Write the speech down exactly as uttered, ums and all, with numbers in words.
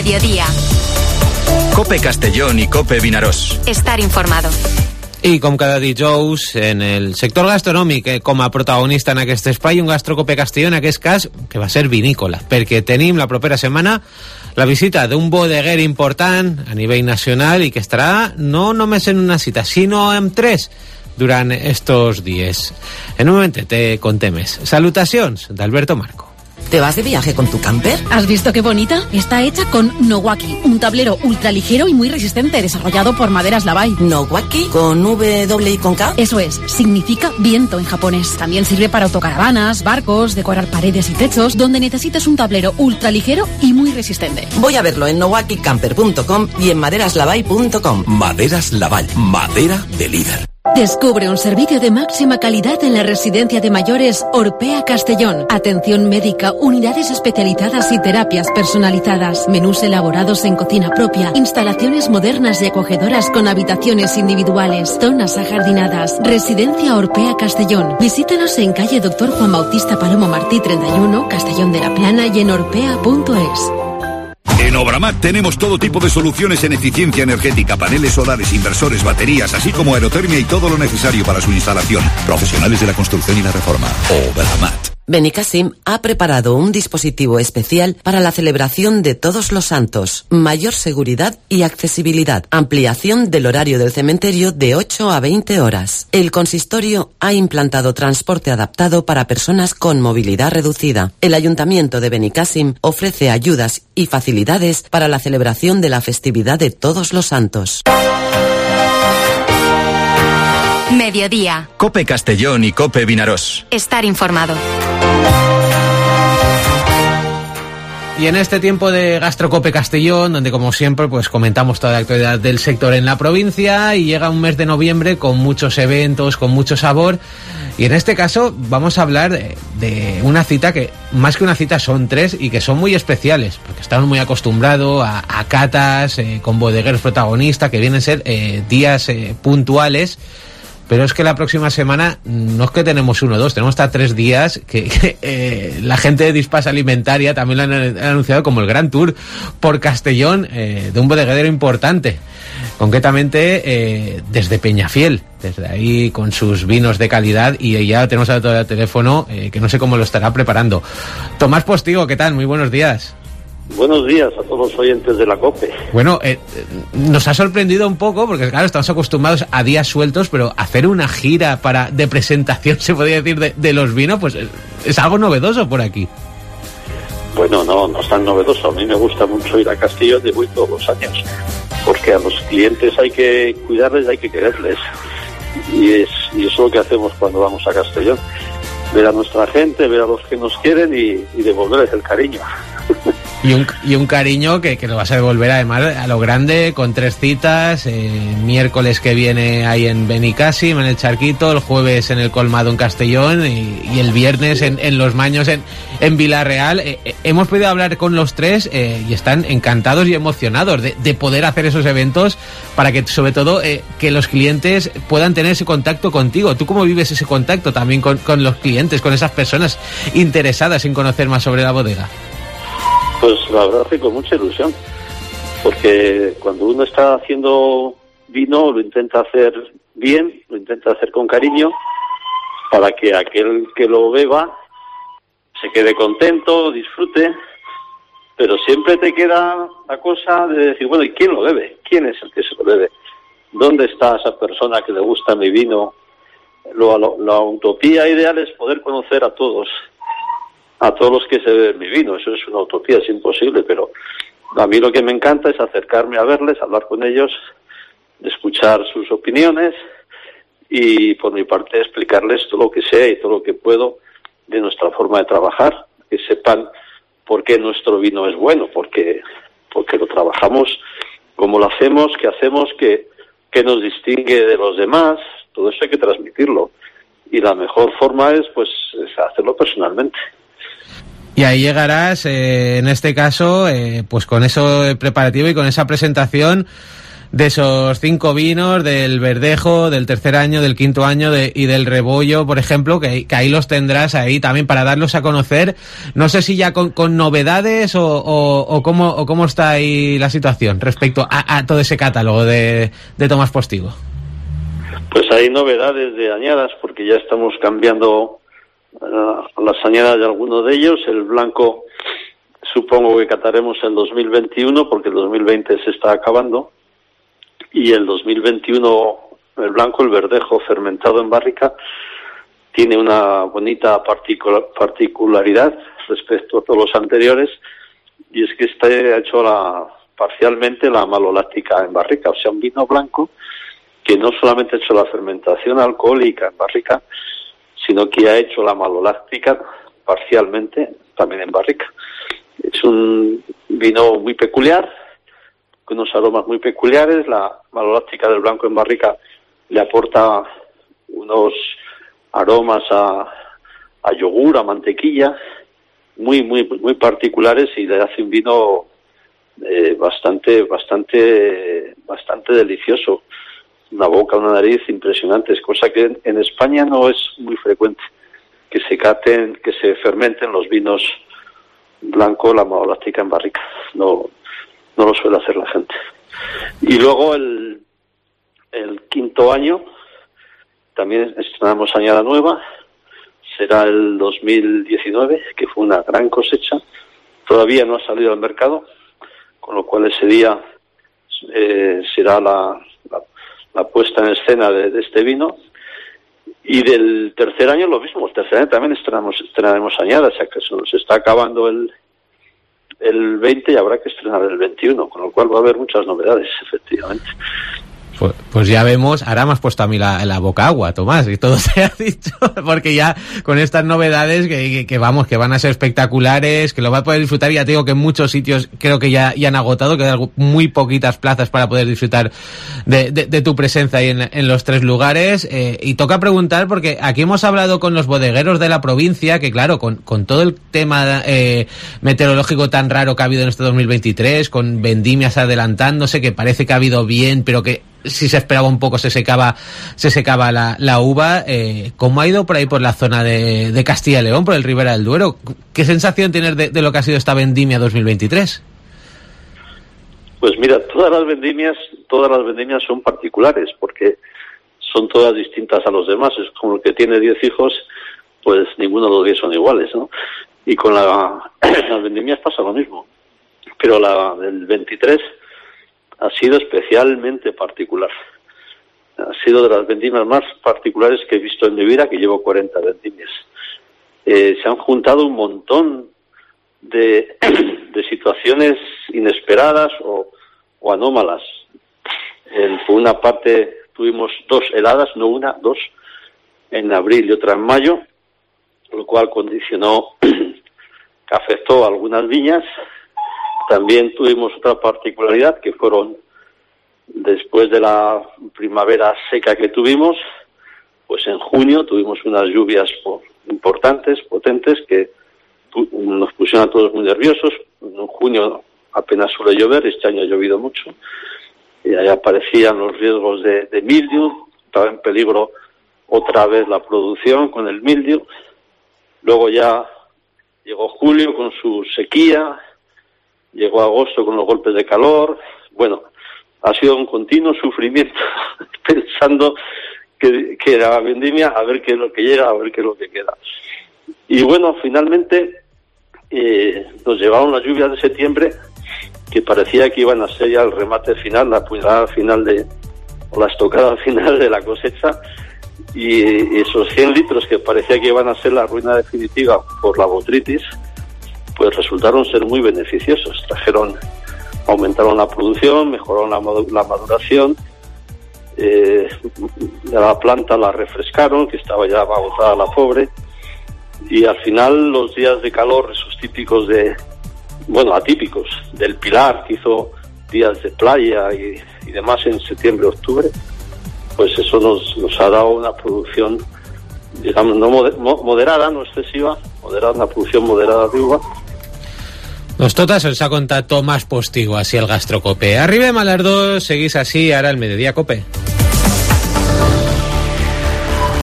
Mediodía. COPE Castellón i COPE Vinaròs. Estar informado. I com cada dijous, en el sector gastronòmic, eh, com a protagonista en aquest espai, un gastrocope Castelló, en aquest cas, que va ser vinícola, perquè tenim la propera setmana la visita d'un bodeguer important a nivell nacional i que estarà no només en una cita, sinó en tres durant estos dies. En un moment te conté més. Salutacions d'Alberto Marco. ¿Te vas de viaje con tu camper? ¿Has visto qué bonita? Está hecha con Nowaki, un tablero ultraligero y muy resistente, desarrollado por Maderas Lavai. ¿Nowaki? ¿Con W y con K? Eso es, significa viento en japonés. También sirve para autocaravanas, barcos, decorar paredes y techos, donde necesites un tablero ultraligero y muy resistente. Voy a verlo en nowaki camper punto com y en maderas lavai punto com. Maderas Lavai, madera de líder. Descubre un servicio de máxima calidad en la residencia de mayores Orpea Castellón. Atención médica, unidades especializadas y terapias personalizadas. Menús elaborados en cocina propia. Instalaciones modernas y acogedoras con habitaciones individuales. Zonas ajardinadas. Residencia Orpea Castellón. Visítanos en calle Doctor Juan Bautista Palomo Martí treinta y uno, Castellón de la Plana y en orpea punto es. En Obramat tenemos todo tipo de soluciones en eficiencia energética, paneles solares, inversores, baterías, así como aerotermia y todo lo necesario para su instalación. Profesionales de la construcción y la reforma. Obramat. Benicassim ha preparado un dispositivo especial para la celebración de Todos los Santos. Mayor seguridad y accesibilidad. Ampliación del horario del cementerio de ocho a veinte horas. El consistorio ha implantado transporte adaptado para personas con movilidad reducida. El Ayuntamiento de Benicassim ofrece ayudas y facilidades para la celebración de la festividad de Todos los Santos. Mediodía. COPE Castellón y COPE Vinaròs. Estar informado. Y en este tiempo de Gastrocope Castellón, donde como siempre pues comentamos toda la actualidad del sector en la provincia, y llega un mes de noviembre con muchos eventos, con mucho sabor, y en este caso vamos a hablar de, de una cita que más que una cita son tres y que son muy especiales, porque estamos muy acostumbrados a, a catas eh, con bodegueros protagonistas que vienen a ser eh, días eh, puntuales. Pero es que la próxima semana no es que tenemos uno o dos, tenemos hasta tres días que, que eh, la gente de Dispas Alimentaria también lo han, han anunciado como el Gran Tour por Castellón eh, de un bodeguero importante. Concretamente eh, desde Peñafiel, desde ahí con sus vinos de calidad, y ya tenemos al otro teléfono eh, que no sé cómo lo estará preparando. Tomás Postigo, ¿qué tal? Muy buenos días. Buenos días a todos los oyentes de la COPE. Bueno, eh, nos ha sorprendido un poco porque, claro, estamos acostumbrados a días sueltos, pero hacer una gira para de presentación, se podría decir, de, de los vinos, pues es, es algo novedoso por aquí. Bueno, no, no es tan novedoso. A mí me gusta mucho ir a Castellón, de voy todos los años, porque a los clientes hay que cuidarles, hay que quererles. Y es y eso es lo que hacemos cuando vamos a Castellón. Ver a nuestra gente, ver a los que nos quieren y, y devolverles el cariño. Y un, y un cariño que, que lo vas a devolver además a lo grande, con tres citas, eh, miércoles que viene ahí en Benicassim, en el Charquito, el jueves en el Colmado en Castellón y, y el viernes en, en Los Maños en, en Vilarreal. Eh, eh, hemos podido hablar con los tres eh, y están encantados y emocionados de, de poder hacer esos eventos para que, sobre todo, eh, que los clientes puedan tener ese contacto contigo. ¿Tú cómo vives ese contacto también con, con los clientes, con esas personas interesadas en conocer más sobre la bodega? Pues la verdad que con mucha ilusión, porque cuando uno está haciendo vino lo intenta hacer bien, lo intenta hacer con cariño, para que aquel que lo beba se quede contento, disfrute, pero siempre te queda la cosa de decir, bueno, ¿y quién lo bebe? ¿Quién es el que se lo bebe? ¿Dónde está esa persona que le gusta mi vino? Lo, lo, la utopía ideal es poder conocer a todos. a todos los que se beben mi vino. Eso es una utopía, es imposible, pero a mí lo que me encanta es acercarme a verles, hablar con ellos, escuchar sus opiniones y por mi parte explicarles todo lo que sé y todo lo que puedo de nuestra forma de trabajar, que sepan por qué nuestro vino es bueno, porque porque lo trabajamos, cómo lo hacemos, qué hacemos, qué, qué nos distingue de los demás. Todo eso hay que transmitirlo y la mejor forma es pues es hacerlo personalmente. Y ahí llegarás, eh, en este caso, eh, pues con eso preparativo y con esa presentación de esos cinco vinos, del Verdejo, del tercer año, del quinto año de, y del Rebollo, por ejemplo, que, que ahí los tendrás ahí también para darlos a conocer. No sé si ya con, con novedades o, o, o, cómo, o cómo está ahí la situación respecto a, a todo ese catálogo de, de Tomás Postigo. Pues hay novedades de añadas, porque ya estamos cambiando uh, las añadas de algunos de ellos. El blanco supongo que cataremos en dos mil veintiuno, porque el dos mil veinte se está acabando. Y el dos mil veintiuno, el blanco, el Verdejo fermentado en barrica, tiene una bonita particular, particularidad respecto a todos los anteriores, y es que este ha hecho la, parcialmente la maloláctica en barrica, o sea, un vino blanco que no solamente ha hecho la fermentación alcohólica en barrica, sino que ha hecho la maloláctica parcialmente también en barrica. Es un vino muy peculiar, con unos aromas muy peculiares. La maloláctica del blanco en barrica le aporta unos aromas a, a yogur, a mantequilla, muy, muy, muy particulares, y le hace un vino eh, bastante, bastante, bastante delicioso. Una boca, una nariz impresionantes, cosa que en, en España no es muy frecuente, que se caten, que se fermenten los vinos blancos, la maloláctica en barrica. No, no lo suele hacer la gente. Y luego el, el quinto año también estrenamos añada nueva, será el dos mil diecinueve, que fue una gran cosecha. Todavía no ha salido al mercado, con lo cual ese día eh, será la, la la puesta en escena de, de este vino. Y del tercer año lo mismo, el tercer año también estrenamos, estrenaremos añada, o sea que se nos está acabando el, el veinte y habrá que estrenar el veintiuno, con lo cual va a haber muchas novedades, efectivamente. Pues, pues ya vemos, ahora me has puesto a mí la, la boca agua, Tomás, y todo se ha dicho, porque ya con estas novedades que, que, que vamos, que van a ser espectaculares, que lo va a poder disfrutar, y ya te digo que en muchos sitios creo que ya, ya han agotado, que hay muy poquitas plazas para poder disfrutar de, de, de tu presencia ahí en, en los tres lugares, eh, y toca preguntar, porque aquí hemos hablado con los bodegueros de la provincia, que claro, con, con todo el tema eh, meteorológico tan raro que ha habido en este dos mil veintitrés, con vendimias adelantándose, que parece que ha habido bien, pero que si se esperaba un poco se secaba se secaba la, la uva. Eh, ¿Cómo ha ido por ahí por la zona de, de Castilla y León, por el Ribera del Duero? ¿Qué sensación tienes de, de lo que ha sido esta vendimia dos mil veintitrés? Pues mira, todas las vendimias, todas las vendimias son particulares, porque son todas distintas a los demás. Es como el que tiene diez hijos, pues ninguno de los diez son iguales, ¿no? Y con la, las vendimias pasa lo mismo. Pero la del veintitrés ha sido especialmente particular. Ha sido de las vendimias más particulares que he visto en mi vida, que llevo cuarenta vendimias. Eh, se han juntado un montón de, de situaciones inesperadas o, o anómalas. En, por una parte tuvimos dos heladas, no una, dos, en abril y otra en mayo, lo cual condicionó, que afectó a algunas viñas. También tuvimos otra particularidad, que fueron, después de la primavera seca que tuvimos, pues en junio tuvimos unas lluvias importantes, potentes, que nos pusieron a todos muy nerviosos. En junio apenas suele llover, este año ha llovido mucho, y ahí aparecían los riesgos de, de mildiu, estaba en peligro otra vez la producción con el mildiu. Luego ya llegó julio con su sequía, llegó agosto con los golpes de calor. Bueno, ha sido un continuo sufrimiento pensando que, que la vendimia, a ver qué es lo que llega, a ver qué es lo que queda. Y bueno, finalmente eh, nos llevaron las lluvias de septiembre, que parecía que iban a ser ya el remate final, la puñalada final de, o la estocada final de la cosecha, y, y esos cien litros que parecía que iban a ser la ruina definitiva por la botrytis, pues resultaron ser muy beneficiosos. Trajeron, aumentaron la producción, mejoraron la, la maduración, eh, la planta la refrescaron, que estaba ya agotada la pobre, y al final los días de calor, esos típicos de, bueno, atípicos, del Pilar, que hizo días de playa y, y demás en septiembre, octubre, pues eso nos, nos ha dado una producción, digamos, no moder, moderada, no excesiva, moderada, una producción moderada de uva. Los totas os ha contado Tomás Postigo, así el Gastrocope. Arribem a las dos, seguís así, ara el Mediodía Cope.